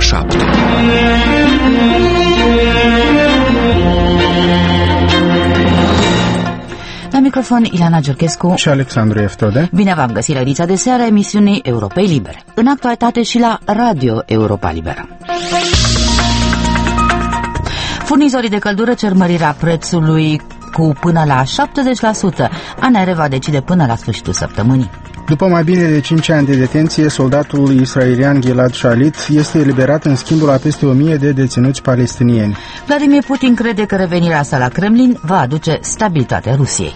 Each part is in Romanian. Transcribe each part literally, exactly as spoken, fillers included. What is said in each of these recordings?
șapte. La microfon Ileana Giurchescu și Alexandru Eftode. Bine v-am găsit la ediția de seară a emisiunii Europei Libere. În actualitate și la Radio Europa Liberă. Furnizorii de căldură cer mărirea prețului cu până la șaptezeci la sută. A N R va decide până la sfârșitul săptămânii. După mai bine de cinci ani de detenție, soldatul israelian Gilad Shalit este eliberat în schimbul a peste o mie de deținuți palestinieni. Vladimir Putin crede că revenirea sa la Kremlin va aduce stabilitate Rusiei.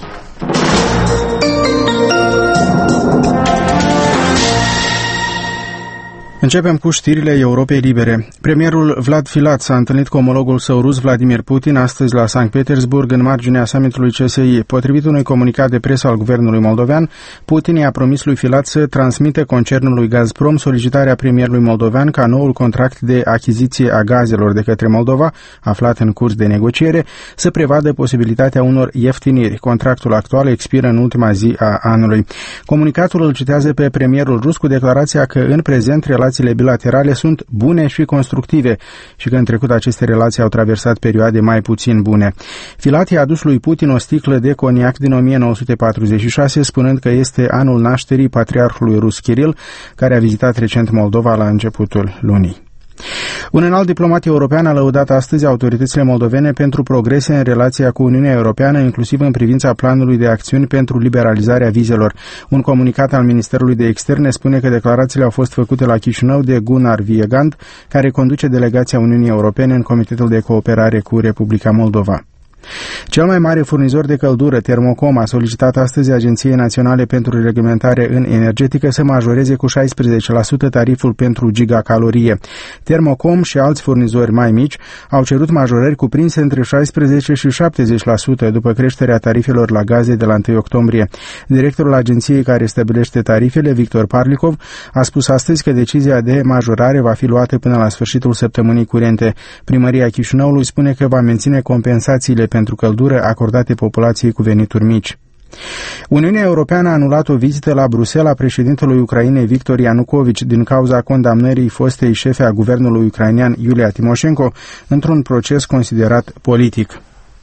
Începem cu știrile Europei Libere. Premierul Vlad Filat s-a întâlnit cu omologul său rus Vladimir Putin astăzi la Sankt Petersburg în marginea summitului C S I. Potrivit unui comunicat de presă al guvernului moldovean, Putin i-a promis lui Filat să transmită concernului Gazprom solicitarea premierului moldovean ca noul contract de achiziție a gazelor de către Moldova, aflat în curs de negociere, să prevadă posibilitatea unor ieftiniri. Contractul actual expiră în ultima zi a anului. Comunicatul îl citează pe premierul rus cu declarația că în prezent relațiile bilaterale sunt bune și constructive și că în trecut aceste relații au traversat perioade mai puțin bune. Filat i-a adus lui Putin o sticlă de coniac din o mie nouă sute patruzeci și șase, spunând că este anul nașterii patriarhului rus Kiril, care a vizitat recent Moldova la începutul lunii. Un înalt diplomat european a lăudat astăzi autoritățile moldovene pentru progrese în relația cu Uniunea Europeană, inclusiv în privința planului de acțiuni pentru liberalizarea vizelor. Un comunicat al Ministerului de Externe spune că declarațiile au fost făcute la Chișinău de Gunnar Viegand, care conduce delegația Uniunii Europene în Comitetul de Cooperare cu Republica Moldova. Cel mai mare furnizor de căldură, Thermocom, a solicitat astăzi Agenției Naționale pentru Reglementare în Energetică să majoreze cu șaisprezece la sută tariful pentru gigacalorie. Thermocom și alți furnizori mai mici au cerut majorări cuprinse între șaisprezece și șaptezeci la sută după creșterea tarifelor la gaze de la întâi octombrie. Directorul agenției care stabilește tarifele, Victor Parlikov, a spus astăzi că decizia de majorare va fi luată până la sfârșitul săptămânii curente. Primăria Chișinăului spune că va menține compensațiile pentru căldură acordate populației cu venituri mici. Uniunea Europeană a anulat o vizită la Bruxelles a președintelui Ucrainei Victor Ianukovici din cauza condamnării fostei șefe a guvernului ucrainean Iulia Timoșenko într-un proces considerat politic.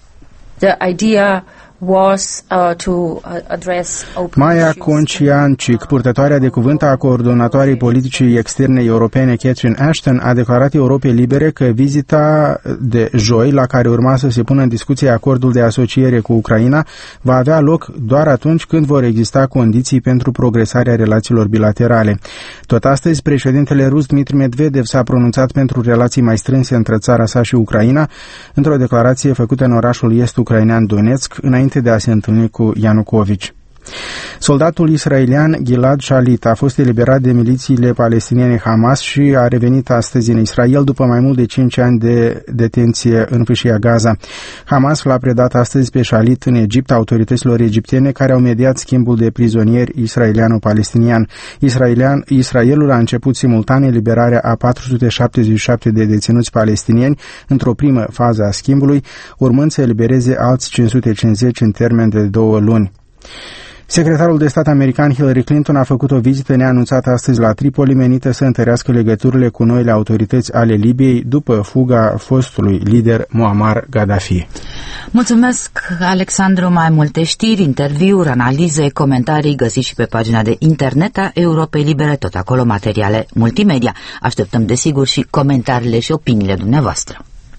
The idea was uh, to address open Maia Conciancic, purtătoarea de cuvânt a coordonatoarei politicii externe europene Catherine Ashton, a declarat Europei Libere că vizita de joi, la care urma să se pună în discuție acordul de asociere cu Ucraina, va avea loc doar atunci când vor exista condiții pentru progresarea relațiilor bilaterale. Tot astăzi, președintele rus Dmitri Medvedev s-a pronunțat pentru relații mai strânse între țara sa și Ucraina, într-o declarație făcută în orașul est ucrainean Donetsk, înainte de a se întâlni cu Ianukovici. Soldatul israelian Gilad Shalit a fost eliberat de milițiile palestiniene Hamas și a revenit astăzi în Israel după mai mult de cinci ani de detenție în fâșia Gaza. Hamas l-a predat astăzi pe Shalit în Egipt autorităților egiptene care au mediat schimbul de prizonieri israeliano-palestinian. Israelian, Israelul a început simultan eliberarea a patru sute șaptezeci și șapte de deținuți palestinieni într-o primă fază a schimbului, urmând să elibereze alți cinci sute cincizeci în termen de două luni. Secretarul de stat american Hillary Clinton a făcut o vizită neanunțată astăzi la Tripoli, menită să întărească legăturile cu noile autorități ale Libiei după fuga fostului lider Muammar Gaddafi. Mulțumesc, Alexandru. Mai multe știri, interviuri, analize, comentarii găsiți și pe pagina de internet a Europei Libere, tot acolo materiale multimedia. Așteptăm desigur și comentariile și opiniile dumneavoastră.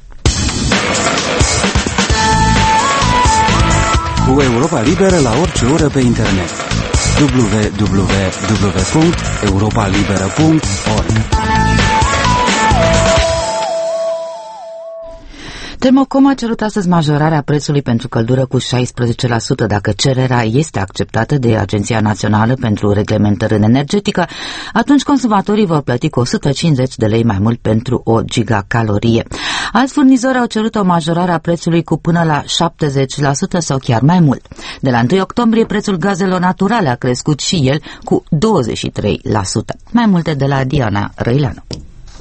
Cu Europa Liberă la orice oră pe internet. w w w punct europa liberă punct org. Thermocom a cerut astăzi majorarea prețului pentru căldură cu șaisprezece la sută dacă cererea este acceptată de Agenția Națională pentru Reglementare în Energetică, atunci consumatorii vor plăti cu o sută cincizeci de lei mai mult pentru o gigacalorie. Alți furnizori au cerut o majorare a prețului cu până la șaptezeci la sută sau chiar mai mult. De la întâi octombrie, prețul gazelor naturale a crescut și el cu douăzeci și trei la sută. Mai multe de la Diana Răileanu.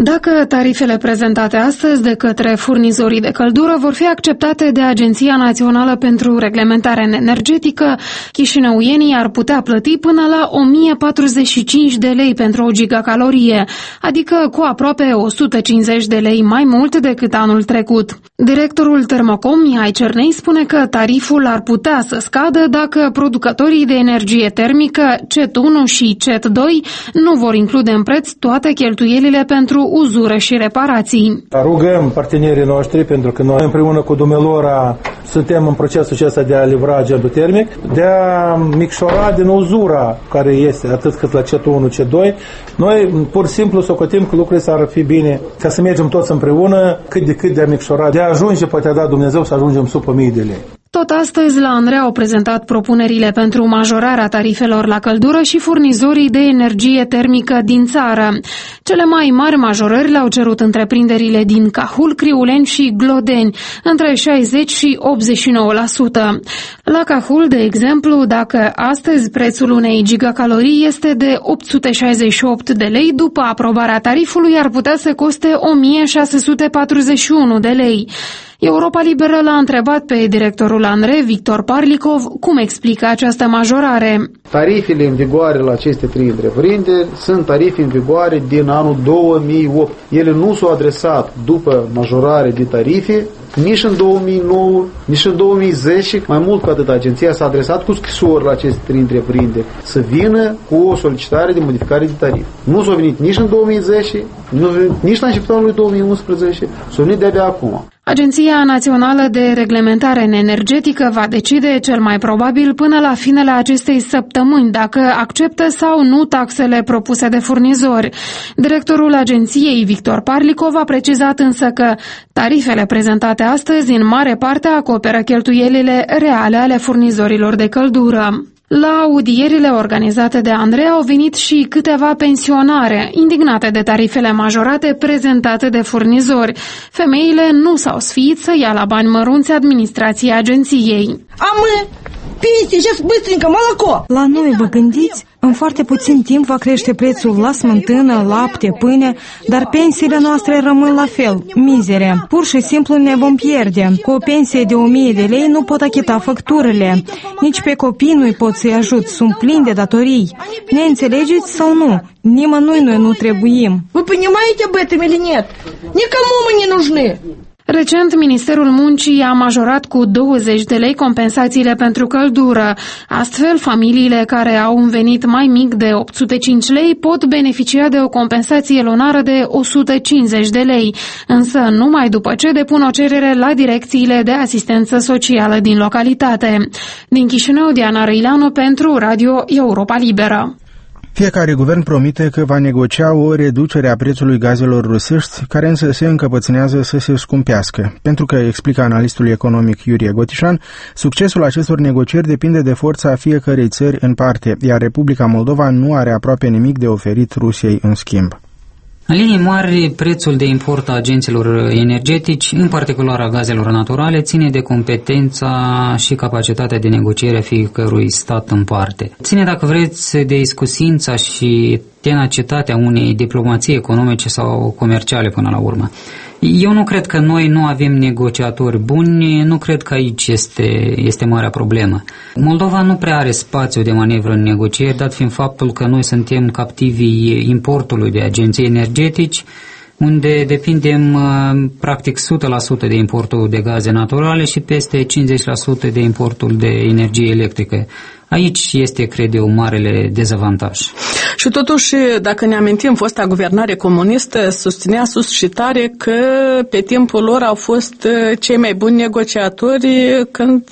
Dacă tarifele prezentate astăzi de către furnizorii de căldură vor fi acceptate de Agenția Națională pentru Reglementare Energetică, chișinăuienii ar putea plăti până la o mie patruzeci și cinci de lei pentru o gigacalorie, adică cu aproape o sută cincizeci de lei mai mult decât anul trecut. Directorul Termocom, Mihai Cernei, spune că tariful ar putea să scadă dacă producătorii de energie termică C E T unu și C E T doi nu vor include în preț toate cheltuielile pentru uzură și reparații. Rugăm partenerii noștri, pentru că noi împreună cu Dumelora suntem în procesul acesta de a livra agentul termic, de a micșora din uzura care este atât cât la C E T unu, C E T doi. Noi pur și simplu socotim că lucrurile s-ar fi bine ca să mergem toți împreună, cât de cât de a micșora, de a ajunge, poate a dat Dumnezeu să ajungem sub o mie de lei. Tot astăzi la ANRE au prezentat propunerile pentru majorarea tarifelor la căldură și furnizorii de energie termică din țară. Cele mai mari majorări le-au cerut întreprinderile din Cahul, Criuleni și Glodeni, între șaizeci și optzeci și nouă la sută. La Cahul, de exemplu, dacă astăzi prețul unei gigacalorii este de opt sute șaizeci și opt de lei, după aprobarea tarifului ar putea să coste o mie șase sute patruzeci și unu de lei. Europa Liberă l-a întrebat pe directorul ANRE, Victor Parlikov, cum explică această majorare. Tarifele în vigoare la aceste trei întreprinderi sunt tarife în vigoare din anul două mii opt. Ele nu s-au adresat după majorare de tarife nici în două mii nouă, nici în două mii zece, mai mult ca atât, agenția s-a adresat cu scrisori la aceste trei întreprinderi să vină cu o solicitare de modificare de tarif. Nu s-a venit nici în două mii zece, nu s-a venit nici la începutul anului două mii unsprezece, s-a venit de-abia acum. Agenția Națională de Reglementare Energetică va decide cel mai probabil până la finele acestei săptămâni dacă acceptă sau nu taxele propuse de furnizori. Directorul agenției, Victor Parlikov, a precizat însă că tarifele prezentate astăzi în mare parte acoperă cheltuielile reale ale furnizorilor de căldură. La audierile organizate de ANRE au venit și câteva pensionare, indignate de tarifele majorate prezentate de furnizori. Femeile nu s-au sfiit să ia la bani mărunți administrației agenției. Am pensie, și băstrâncă, молоко! La noi, vă gândiți? În foarte puțin timp va crește prețul la smântână, lapte, pâine, dar pensiile noastre rămân la fel, mizere. Pur și simplu ne vom pierde. Cu o pensie de o mie de lei nu pot achita facturile. Nici pe copii nu-i pot să-i ajut, sunt plini de datorii. Ne înțelegeți sau nu? Nimănui noi nu trebuim. Вы понимаете об этом или нет? Никому мы не нужны. Recent, Ministerul Muncii a majorat cu douăzeci de lei compensațiile pentru căldură. Astfel, familiile care au un venit mai mic de opt sute cinci lei pot beneficia de o compensație lunară de o sută cincizeci de lei, însă numai după ce depun o cerere la direcțiile de asistență socială din localitate. Din Chișinău, Diana Răileanu pentru Radio Europa Liberă. Fiecare guvern promite că va negocia o reducere a prețului gazelor rusești, care însă se încăpățânează să se scumpească. Pentru că, explică analistul economic Iurie Gotișan, succesul acestor negocieri depinde de forța fiecărei țări în parte, iar Republica Moldova nu are aproape nimic de oferit Rusiei în schimb. În linii mari, prețul de import a agenților energetici, în particular a gazelor naturale, ține de competența și capacitatea de negociere a fiecărui stat în parte. Ține, dacă vreți, de iscusința și tenacitatea unei diplomații economice sau comerciale până la urmă. Eu nu cred că noi nu avem negociatori buni, nu cred că aici este, este marea problemă. Moldova nu prea are spațiu de manevră în negocieri, dat fiind faptul că noi suntem captivii importului de agenții energetici, unde depindem practic o sută la sută de importul de gaze naturale și peste cincizeci la sută de importul de energie electrică. Aici este, cred eu, marele dezavantaj. Și totuși, dacă ne amintim, fosta guvernare comunistă susținea sus și tare că pe timpul lor au fost cei mai buni negociatori când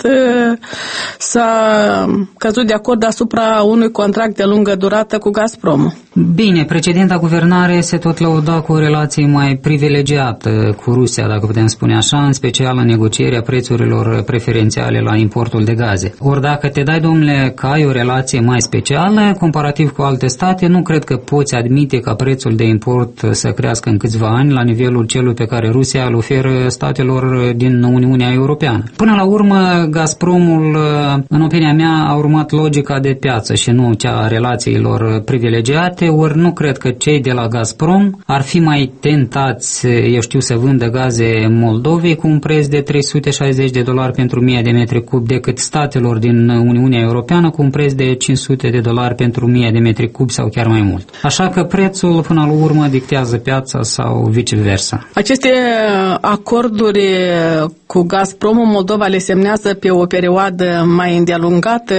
s-a căzut de acord asupra unui contract de lungă durată cu Gazprom. Bine, precedenta guvernare se tot lăuda cu o relație mai privilegiată cu Rusia, dacă putem spune așa, în special în negocierea prețurilor preferențiale la importul de gaze. Ori dacă te dai, domnule, că ai o relație mai specială, comparativ cu alte state, nu cred că poți admite ca prețul de import să crească în câțiva ani la nivelul celui pe care Rusia îl oferă statelor din Uniunea Europeană. Până la urmă, Gazpromul, în opinia mea, a urmat logica de piață și nu cea a relațiilor privilegiate. dreptate, ori nu cred că cei de la Gazprom ar fi mai tentați, eu știu, să vândă gaze Moldovei cu un preț de trei sute șaizeci de dolari pentru o mie de metri cub decât statelor din Uniunea Europeană cu un preț de cinci sute de dolari pentru o mie de metri cub sau chiar mai mult. Așa că prețul până la urmă dictează piața sau viceversa. Aceste acorduri cu Gazpromul Moldova le semnează pe o perioadă mai îndelungată.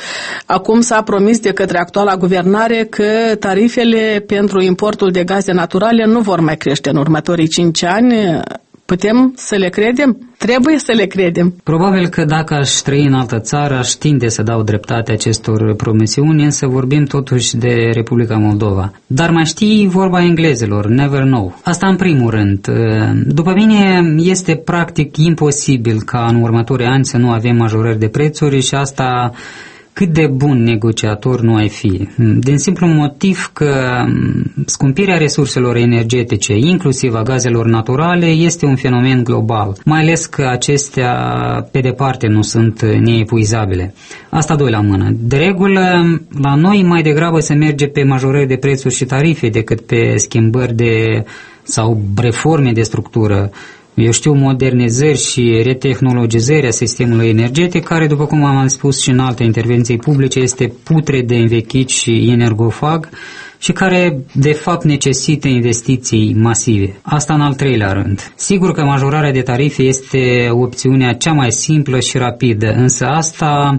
Acum s-a promis de către actuala guvernare că tarifele pentru importul de gaze naturale nu vor mai crește în următorii cinci ani. Putem să le credem? Trebuie să le credem. Probabil că dacă aș trăi în altă țară, aș tinde să dau dreptate acestor promisiuni, însă vorbim totuși de Republica Moldova. Dar mai știi vorba englezilor, never know. Asta în primul rând. După mine, este practic imposibil ca în următorii ani să nu avem majorări de prețuri și asta cât de bun negociator nu ai fi. Din simplu motiv că scumpirea resurselor energetice, inclusiv a gazelor naturale, este un fenomen global, mai ales că acestea pe departe nu sunt neepuizabile. Asta doi la mână. De regulă, la noi mai degrabă se merge pe majorări de prețuri și tarife decât pe schimbări de sau reforme de structură. Eu știu, modernizări și retehnologizări a sistemului energetic, care, după cum am spus și în alte intervenții publice, este putred de învechit și energofag și care, de fapt, necesită investiții masive. Asta în al treilea rând. Sigur că majorarea de tarife este opțiunea cea mai simplă și rapidă, însă asta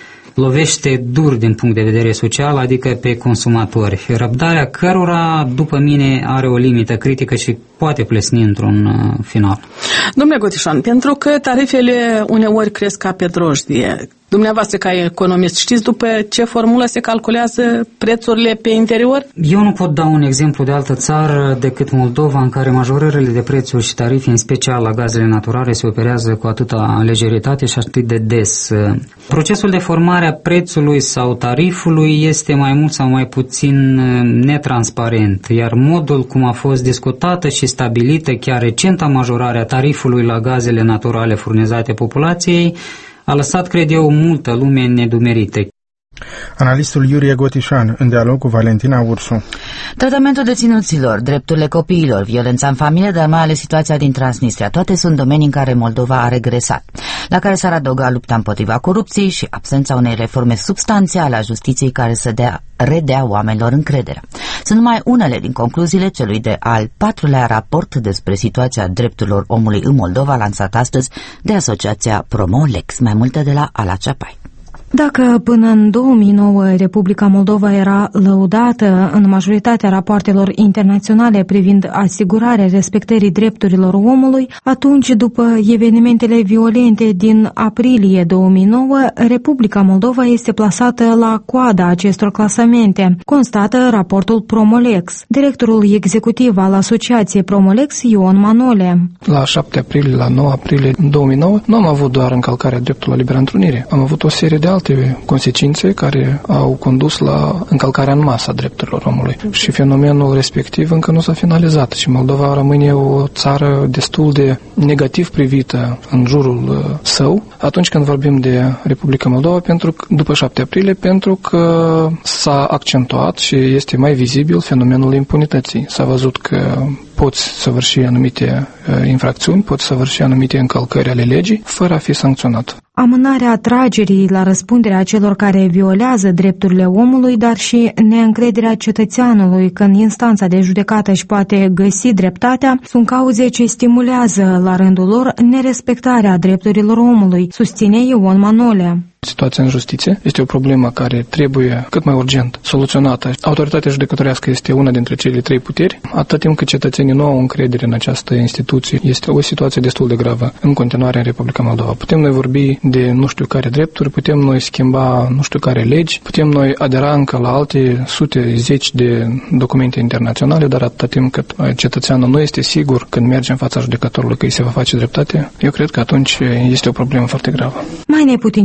lovește dur din punct de vedere social, adică pe consumatori, răbdarea cărora, după mine, are o limită critică și poate plesni într-un uh, final. Domnule Gotișan, pentru că tarifele uneori cresc ca pe drojdie, dumneavoastră ca economist, știți după ce formulă se calculează prețurile pe interior? Eu nu pot da un exemplu de altă țară decât Moldova, în care majorările de prețuri și tarife, în special la gazele naturale, se operează cu atâta lejeritate și atât de des. Procesul de formare a prețului sau tarifului este mai mult sau mai puțin netransparent, iar modul cum a fost discutată și stabilită chiar recenta majorare a tarifului la gazele naturale furnizate populației a lăsat, cred eu, multă lume nedumerită. Analistul Iurie Gotișan, în dialog cu Valentina Ursu. Tratamentul deținuților, drepturile copiilor, violența în familie, dar mai ales situația din Transnistria, toate sunt domenii în care Moldova a regresat, la care s-ar adăuga lupta împotriva corupției și absența unei reforme substanțiale a justiției care să dea, redea oamenilor încrederea. Sunt numai unele din concluziile celui de al patrulea raport despre situația drepturilor omului în Moldova, lansat astăzi de asociația Promolex. Mai multe de la Ala Ceapai. Dacă până în două mii nouă Republica Moldova era lăudată în majoritatea rapoartelor internaționale privind asigurarea respectării drepturilor omului, atunci, după evenimentele violente din aprilie două mii nouă, Republica Moldova este plasată la coada acestor clasamente, constată raportul Promolex. Directorul executiv al asociației Promolex, Ion Manole. La șapte aprilie, la nouă aprilie două mii nouă, nu am avut doar încălcarea dreptului la liberă întrunire, am avut o serie de alte consecințe care au condus la încălcarea în masă a drepturilor omului. Și fenomenul respectiv încă nu s-a finalizat și Moldova rămâne o țară destul de negativ privită în jurul său atunci când vorbim de Republica Moldova pentru că, după șapte aprilie, pentru că s-a accentuat și este mai vizibil fenomenul impunității. S-a văzut că poți săvârși anumite uh, infracțiuni, poți săvârși anumite încălcări ale legii fără a fi sancționat. Amânarea atragerii la răspunderea celor care violează drepturile omului, dar și neîncrederea cetățeanului că în instanța de judecată își poate găsi dreptatea, sunt cauze ce stimulează la rândul lor nerespectarea drepturilor omului, susține Ion Manole. Situația în justiție este o problemă care trebuie cât mai urgent soluționată. Autoritatea judecătorească este una dintre cele trei puteri. Atât timp cât cetățenii nu au încredere în această instituție, este o situație destul de gravă în continuare în Republica Moldova. Putem noi vorbi de nu știu care drepturi, putem noi schimba nu știu care legi, putem noi adera încă la alte sute, zeci de documente internaționale, dar atât timp cât cetățeanul nu este sigur când merge în fața judecătorului că îi se va face dreptate, eu cred că atunci este o problemă foarte gravă. Mai neputincioasă este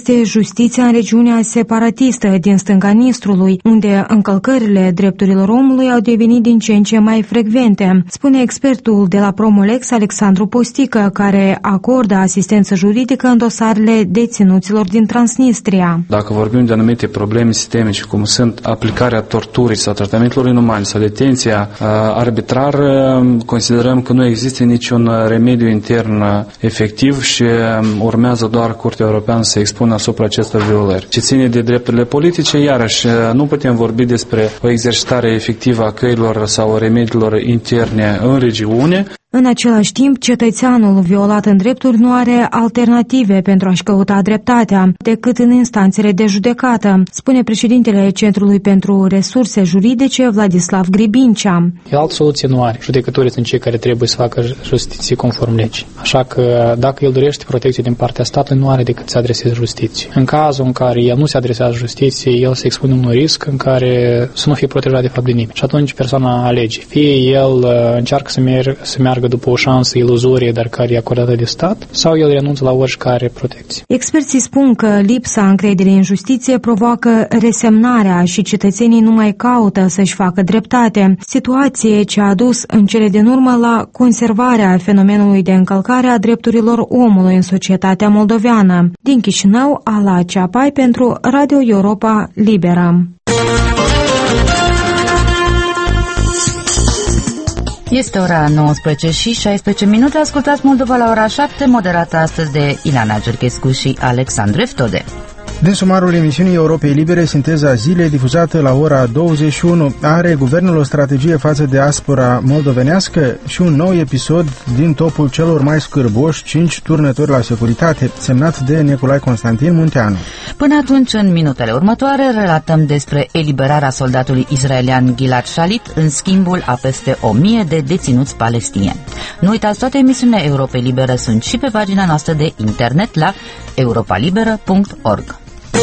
este justiția în regiunea separatistă din stânga Nistrului, unde încălcările drepturilor omului au devenit din ce în ce mai frecvente, spune expertul de la Promolex, Alexandru Postică, care acordă asistență juridică în dosarele deținuților din Transnistria. Dacă vorbim de anumite probleme sistemice, cum sunt aplicarea torturii sau tratamentelor inumane sau detenția uh, arbitrară, considerăm că nu există niciun remediu intern efectiv și urmează doar Curtea Europeană să expună asupra acestor violări. Ce ține de drepturile politice, iarăși nu putem vorbi despre o exercitare efectivă a căilor sau remediilor interne în regiune. În același timp, cetățeanul violat în drepturi nu are alternative pentru a-și căuta dreptatea decât în instanțele de judecată, spune președintele Centrului pentru Resurse Juridice, Vladislav Gribincea. E altă soluție nu are. Judecătorii sunt cei care trebuie să facă justiție conform legii. Așa că dacă el dorește protecție din partea statului, nu are decât să adreseze justiție. În cazul în care el nu se adresează justiției, el se expune unui risc în care să nu fie protejat de fapt de nimeni. Și atunci persoana alege. Fie el încearcă să, merg, să meargă după o șansă iluzorie, dar care e acordată de stat, sau el renunță la oricare protecție. Experții spun că lipsa încrederii în justiție provoacă resemnarea și cetățenii nu mai caută să-și facă dreptate, situație ce a dus în cele din urmă la conservarea fenomenului de încălcare a drepturilor omului în societatea moldoveană. Din Chișinău, Ala Ceapai pentru Radio Europa Liberă. Este ora nouăsprezece și șaisprezece minute. Ascultați Moldova la ora șapte, moderată astăzi de Ilana Gerchescu și Alexandru Eftode. Din sumarul emisiunii Europei Libere, Sinteza Zilei, difuzată la ora douăzeci și unu, are guvernul o strategie față de diaspora moldovenească și un nou episod din topul celor mai scârboși, cinci turnători la securitate, semnat de Nicolae Constantin Munteanu. Până atunci, în minutele următoare, relatăm despre eliberarea soldatului israelian Gilad Shalit în schimbul a peste o mie de deținuți palestinieni. Nu uitați, toate emisiunile Europei Libere sunt și pe pagina noastră de internet la europa liberă punct org.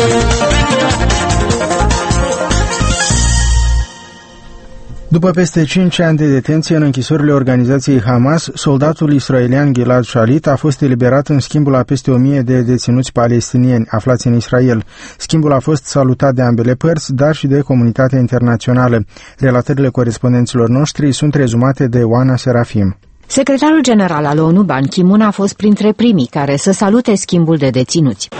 După peste cinci ani de detenție în închisorile organizației Hamas, soldatul israelian Gilad Shalit a fost eliberat în schimbul a peste o mie de deținuți palestinieni aflați în Israel. Schimbul a fost salutat de ambele părți, dar și de comunitatea internațională. Relatările corespondenților noștri sunt rezumate de Oana Serafim. Secretarul general al ONU, Ban Ki-moon, a fost printre primii care să salute schimbul de deținuți.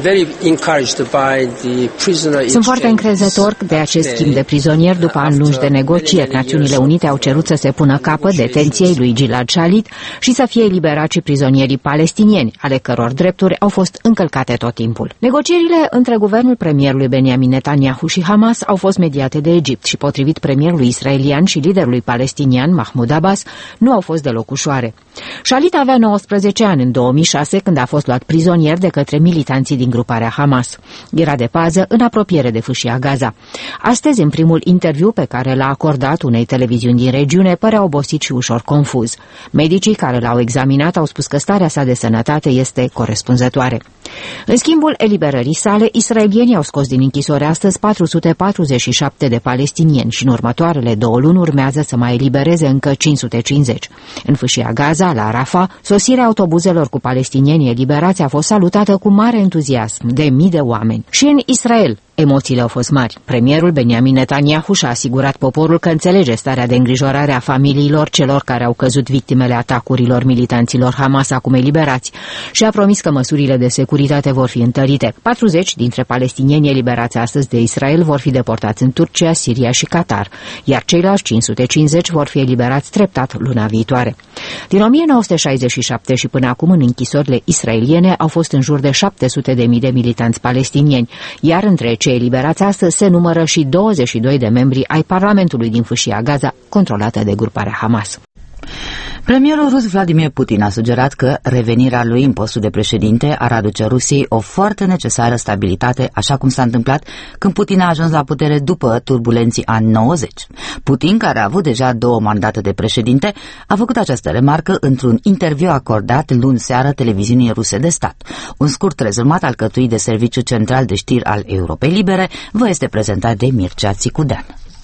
Sunt foarte încrezător de acest schimb de prizonieri după ani lungi de negocieri. Națiunile Unite au cerut să se pună capăt detenției lui Gilad Shalit și să fie eliberați și prizonierii palestinieni, ale căror drepturi au fost încălcate tot timpul. Negocierile între guvernul premierului Benjamin Netanyahu și Hamas au fost mediate de Egipt și, potrivit premierului israelian și liderului palestinian Mahmoud Abbas, nu au fost deloc ușoare. Shalit avea nouăsprezece ani în două mii șase când a fost luat prizonier de către militanții din gruparea Hamas. Era de pază în apropiere de fâșia Gaza. Astăzi, în primul interviu pe care l-a acordat unei televiziuni din regiune, părea obosit și ușor confuz. Medicii care l-au examinat au spus că starea sa de sănătate este corespunzătoare. În schimbul eliberării sale, israelienii au scos din închisori astăzi patru sute patruzeci și șapte de palestinieni și în următoarele două luni urmează să mai elibereze încă cinci sute cincizeci. În fâșia Gaza, la Rafah, sosirea autobuzelor cu palestinieni eliberați a fost salutată cu mare entuziasm de mii de oameni. Și în Israel, emoțiile au fost mari. Premierul Benjamin Netanyahu și-a asigurat poporul că înțelege starea de îngrijorare a familiilor celor care au căzut victimele atacurilor militanților Hamas acum eliberați și a promis că măsurile de securitate vor fi întărite. patruzeci dintre palestinieni eliberați astăzi de Israel vor fi deportați în Turcia, Siria și Qatar, iar ceilalți cinci sute cincizeci vor fi eliberați treptat luna viitoare. Din o mie nouă sute șaizeci și șapte și până acum în închisorile israeliene au fost în jur de șapte sute de mii de militanți palestinieni, iar între cei eliberați astăzi se numără și douăzeci și doi de membri ai Parlamentului din fâșia Gaza, controlată de gruparea Hamas. Premierul rus Vladimir Putin a sugerat că revenirea lui în postul de președinte ar aduce Rusiei o foarte necesară stabilitate, așa cum s-a întâmplat când Putin a ajuns la putere după turbulenții ani nouăzeci. Putin, care a avut deja două mandate de președinte, a făcut această remarcă într-un interviu acordat luni seară televiziunii ruse de stat. Un scurt rezumat alcătuit de Serviciul Central de Știri al Europei Libere vă este prezentat de Mircea Țicudean.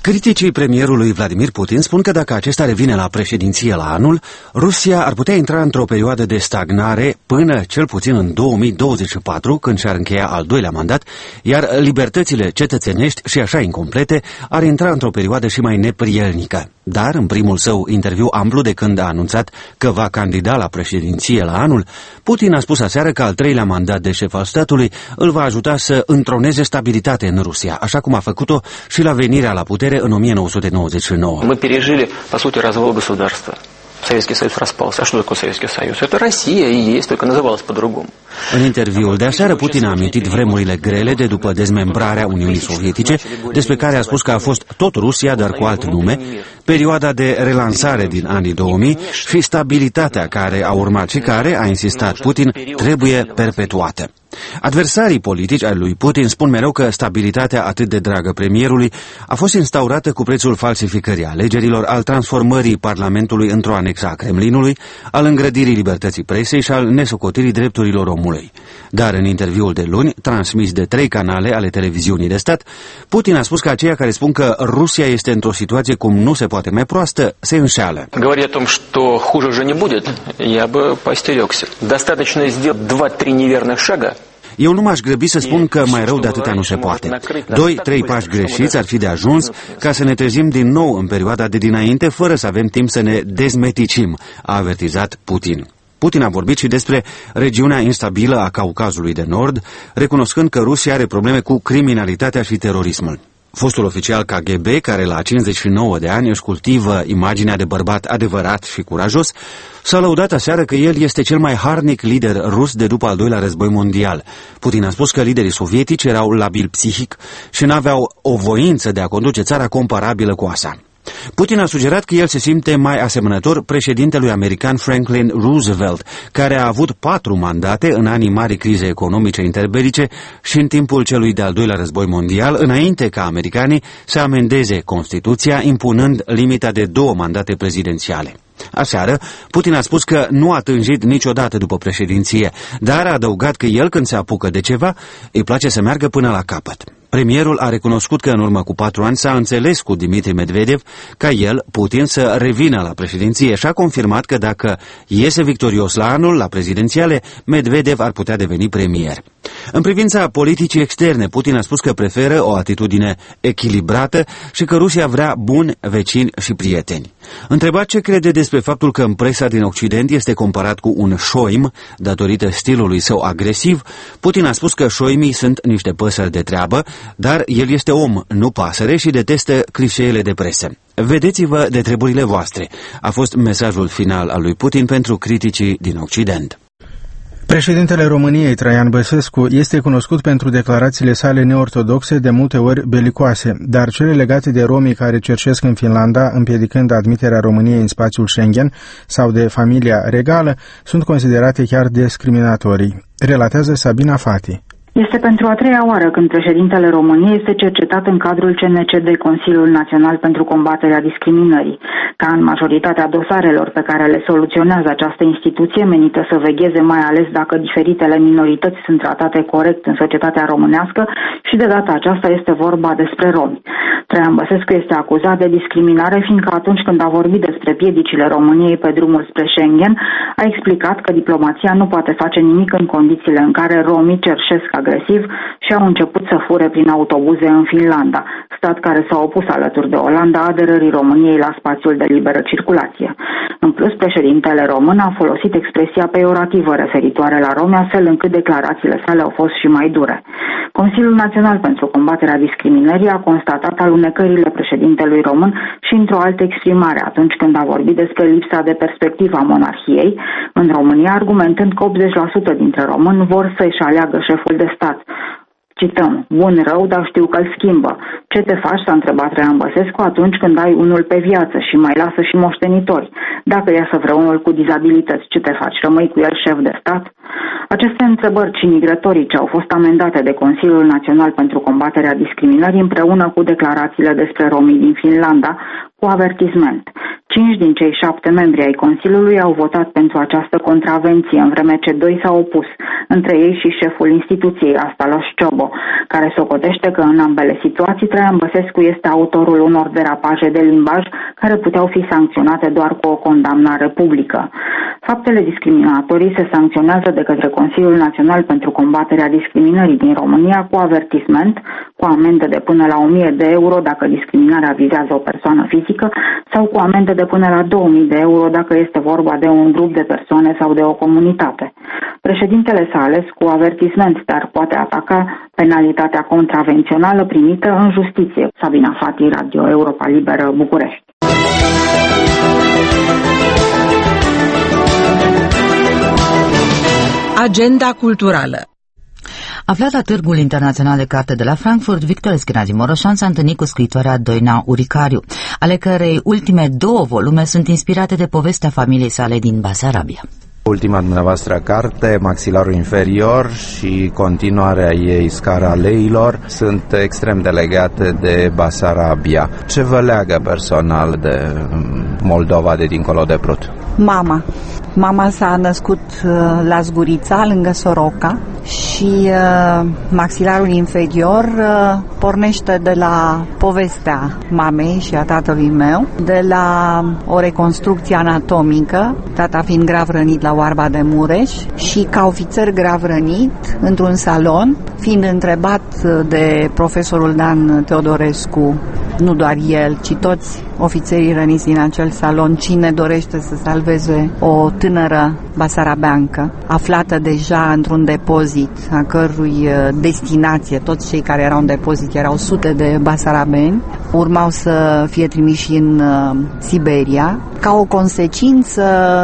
Criticii premierului Vladimir Putin spun că dacă acesta revine la președinție la anul, Rusia ar putea intra într-o perioadă de stagnare până cel puțin în două mii douăzeci și patru, când și-ar încheia al doilea mandat, iar libertățile cetățenești și așa incomplete ar intra într-o perioadă și mai neprielnică. Dar, în primul său interviu amplu de când a anunțat că va candida la președinție la anul, Putin a spus aseară că al treilea mandat de șef al statului îl va ajuta să întroneze stabilitate în Rusia, așa cum a făcut-o și la venirea la putere în o mie nouă sute nouăzeci și nouă. Мы пережили, по сути, развал государства. Советский Союз распался. А что такое Советский Союз? Это Россия и есть, только называлась по-другому. În interviul de aseară, Putin a amintit vremurile grele de după dezmembrarea Uniunii Sovietice, despre care a spus că a fost tot Rusia, dar cu alt nume, perioada de relansare din anii două mii și stabilitatea care a urmat și care, a insistat Putin, trebuie perpetuată. Adversarii politici ai lui Putin spun mereu că stabilitatea atât de dragă premierului a fost instaurată cu prețul falsificării alegerilor, al transformării Parlamentului într-o anexă a Kremlinului, al îngrădirii libertății presei și al nesocotirii drepturilor omului. Dar în interviul de luni, transmis de trei canale ale televiziunii de stat, Putin a spus că aceia care spun că Rusia este într-o situație cum nu se poate mai proastă, se înșeală. Говоря о том, что хуже уже не будет, я бы поостерегся. Достаточно сделать два-три неверных шага. Eu nu m-aș grăbi să spun că mai rău de atâta nu se poate. Doi, trei pași greșiți ar fi de ajuns ca să ne trezim din nou în perioada de dinainte, fără să avem timp să ne dezmeticim, a avertizat Putin. Putin a vorbit și despre regiunea instabilă a Caucazului de Nord, recunoscând că Rusia are probleme cu criminalitatea și terorismul. Fostul oficial K G B, care la cincizeci și nouă de ani își cultivă imaginea de bărbat adevărat și curajos, s-a lăudat aseară că el este cel mai harnic lider rus de după al doilea război mondial. Putin a spus că liderii sovietici erau labili psihic și n-aveau o voință de a conduce țara comparabilă cu a sa. Putin a sugerat că el se simte mai asemănător președintelui american Franklin Roosevelt, care a avut patru mandate în anii mari crize economice interbelice și în timpul celui de-al doilea război mondial, înainte ca americanii să amendeze Constituția, impunând limita de două mandate prezidențiale. Aseară, Putin a spus că nu a tânjit niciodată după președinție, dar a adăugat că el, când se apucă de ceva, îi place să meargă până la capăt. Premierul a recunoscut că în urmă cu patru ani s-a înțeles cu Dmitri Medvedev ca el, Putin, să revină la președinție și a confirmat că dacă iese victorios la anul, la prezidențiale, Medvedev ar putea deveni premier. În privința politicii externe, Putin a spus că preferă o atitudine echilibrată și că Rusia vrea buni vecini și prieteni. Întrebat ce crede despre faptul că în presa din Occident este comparat cu un șoim, datorită stilului său agresiv, Putin a spus că șoimii sunt niște păsări de treabă, dar el este om, nu pasăre, și detestă clișeele de presă. Vedeți-vă de treburile voastre, a fost mesajul final al lui Putin pentru criticii din Occident. Președintele României, Traian Băsescu, este cunoscut pentru declarațiile sale neortodoxe, de multe ori belicoase, dar cele legate de romii care cerșesc în Finlanda, împiedicând admiterea României în spațiul Schengen, sau de familia regală, sunt considerate chiar discriminatorii. Relatează Sabina Fati. Este pentru a treia oară când președintele României este cercetat în cadrul C N C D, Consiliul Național pentru Combaterea Discriminării. Ca în majoritatea dosarelor pe care le soluționează această instituție, menită să vegheze mai ales dacă diferitele minorități sunt tratate corect în societatea românească, și de data aceasta este vorba despre romi. Traian Băsescu este acuzat de discriminare, fiindcă atunci când a vorbit despre piedicile României pe drumul spre Schengen, a explicat că diplomația nu poate face nimic în condițiile în care romii cerșesc agresiv și au început să fure prin autobuze în Finlanda, stat care s-a opus alături de Olanda aderării României la spațiul de liberă circulație. În plus, președintele român a folosit expresia peiorativă referitoare la romi, astfel încât declarațiile sale au fost și mai dure. Consiliul Național pentru Combaterea Discriminării a constatat alunecările președintelui român și într-o altă exprimare, atunci când a vorbit despre lipsa de perspectivă a monarhiei în România, argumentând că optzeci la sută dintre români vor să-și aleagă șeful de stat. Cităm, bun rău, dar știu că îl schimbă. Ce te faci, s-a întrebat Traian Băsescu, atunci când ai unul pe viață și mai lasă și moștenitori? Dacă ia să vreo unul cu dizabilități, ce te faci, rămâi cu el șef de stat? Aceste întrebări cinigrătorice au fost amendate de Consiliul Național pentru Combaterea Discriminării împreună cu declarațiile despre romii din Finlanda, cu avertisment. Cinci din cei șapte membri ai Consiliului au votat pentru această contravenție, în vreme ce doi s-au opus, între ei și șeful instituției, Astalos Ciobo, care socotește că în ambele situații Traian Băsescu este autorul unor derapaje de limbaj care puteau fi sancționate doar cu o condamnare publică. Faptele discriminatorii se sancționează de către Consiliul Național pentru combaterea discriminării din România cu avertisment, cu amendă de până la o mie de euro dacă discriminarea vizează o persoană fizică sau cu amendă de până la două mii de euro dacă este vorba de un grup de persoane sau de o comunitate. Președintele s-a ales cu avertisment, dar poate ataca penalitatea contravențională primită în justiție. Sabina Fati, Radio Europa Liberă, București. Agenda culturală. Aflat la Târgul Internațional de Carte de la Frankfurt, Victor Eschinazi-Moroșan s-a întâlnit cu scriitoarea Doina Uricariu, ale cărei ultime două volume sunt inspirate de povestea familiei sale din Basarabia. Ultima dumneavoastră carte, Maxilarul inferior, și continuarea ei, Scara leilor, sunt extrem de legate de Basarabia. Ce vă leagă personal de Moldova, de dincolo de Prut? Mama. Mama s-a născut la Zgurița, lângă Soroca, și uh, Maxilarul inferior uh, pornește de la povestea mamei și a tatălui meu, de la o reconstrucție anatomică, tata fiind grav rănit la Oarba de Mureș, și ca ofițer grav rănit într-un salon, fiind întrebat de profesorul Dan Teodorescu, nu doar el, ci toți ofițerii răniți din acel salon, cine dorește să salveze o tânără basarabeancă, aflată deja într-un depozit, a cărui destinație, toți cei care erau în depozit erau sute de basarabeni, urmau să fie trimiși în uh, Siberia, ca o consecință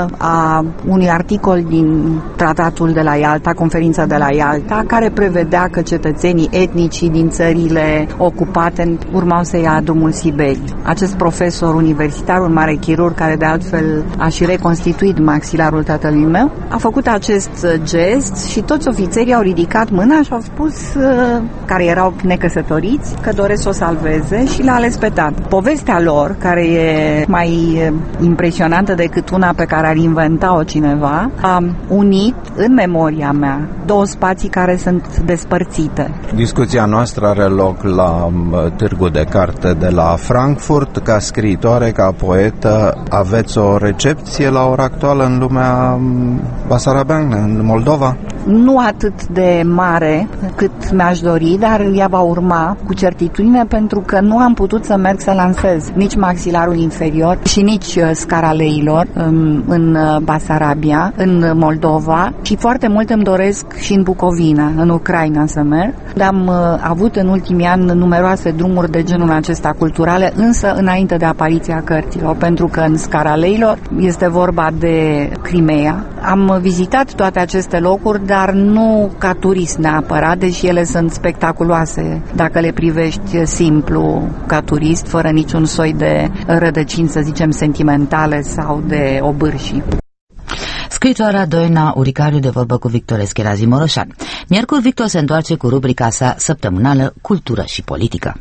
a unui articol din tratatul de la Ialta, conferința de la Ialta, care prevedea că cetățenii etnici din țările ocupate urmau să ia drumul Siberiei. Acest profesor universitar, un mare chirurg, care de altfel a și reconstituit maxilarul tatălui meu, a făcut acest gest și toți ofițerii au ridicat mâna și au spus, care erau necăsătoriți, că doresc să o salveze și l-a ales pe tată. Povestea lor, care e mai impresionantă decât una pe care ar inventa-o cineva, a unit în memoria mea două spații care sunt despărțite. Discuția noastră are loc la Târgul de Carte de la Frankfurt. Ca scriitoare, ca poetă, aveți o recepție la ora actuală în lumea basarabeană, în Moldova? Nu atât de mare cât mi-aș dori, dar ea va urma cu certitudine, pentru că nu am putut să merg să lansez nici Maxilarul inferior și nici Scara leilor în, în Basarabia, în Moldova, și foarte mult îmi doresc și în Bucovina, în Ucraina, să merg. Am avut în ultimii ani numeroase drumuri de genul acesta culturale, însă înainte de apariția cărților, pentru că în Scara leilor este vorba de Crimea. Am vizitat toate aceste locuri, dar nu ca turist neapărat, deși ele sunt spectaculoase dacă le privești simplu ca turist, fără niciun soi de rădăcini, să zicem, sentimentale sau de obârșii. Scriitoarea Doina Uricariu de vorbă cu Victor Eschinazi-Moroșan. Miercuri, Victor se întoarce cu rubrica sa săptămânală Cultură și Politică.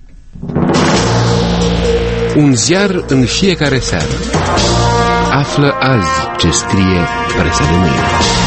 Un ziar în fiecare seară. Află azi ce scrie presa de mâine.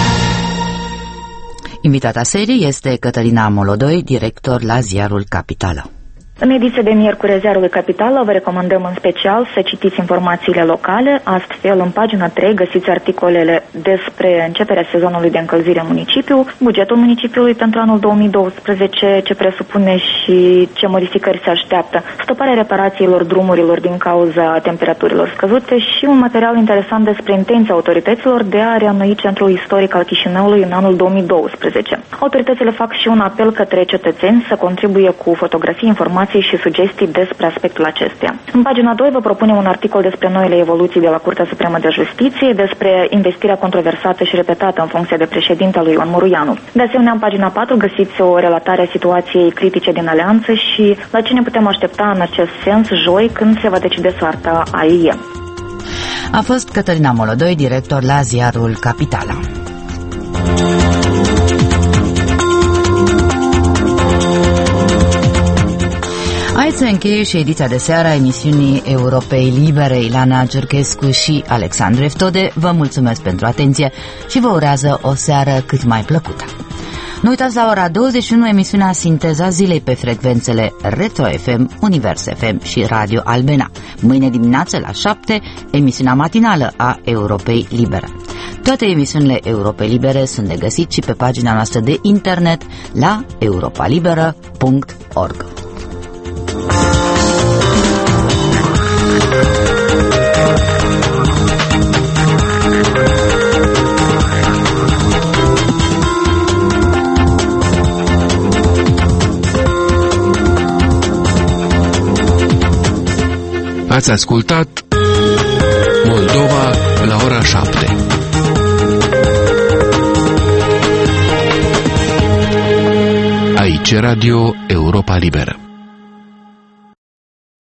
Invitata serii este Cătălina Molodoi, director la ziarul Capitală. În ediția de miercuri Ziarului Capitală vă recomandăm în special să citiți informațiile locale. Astfel, în pagina trei găsiți articolele despre începerea sezonului de încălzire în municipiu, bugetul municipiului pentru anul două mii douăsprezece, ce presupune și ce modificări se așteaptă, stoparea reparațiilor drumurilor din cauza temperaturilor scăzute și un material interesant despre intenția autorităților de a reînnoi centrul istoric al Chișinăului în anul două mii douăsprezece. Autoritățile fac și un apel către cetățeni să contribuie cu fotografii, informații și sugestii despre aspectul acesteia. În pagina doi vă propunem un articol despre noile evoluții de la Curtea Supremă de Justiție, despre investirea controversată și repetată în funcție de președinte lui Ion Muruianu. De asemenea, în pagina patru găsiți o relatare a situației critice din alianță și la ce ne putem aștepta în acest sens joi, când se va decide soarta A I E. A fost Cătălina Molodoi, director la ziarul Capitala. Aici se încheie și ediția de seară a emisiunii Europei Libere. Ilana Giurchescu și Alexandru Eftode vă mulțumesc pentru atenție și vă urează o seară cât mai plăcută. Nu uitați la ora douăzeci și unu emisiunea Sinteza Zilei pe frecvențele Retro F M, Univers F M și Radio Albena. Mâine dimineață la șapte, emisiunea matinală a Europei Libere. Toate emisiunile Europei Libere sunt de găsit și pe pagina noastră de internet la europalibera punct org. Ați ascultat Moldova la ora șapte. Aici Radio Europa Liberă.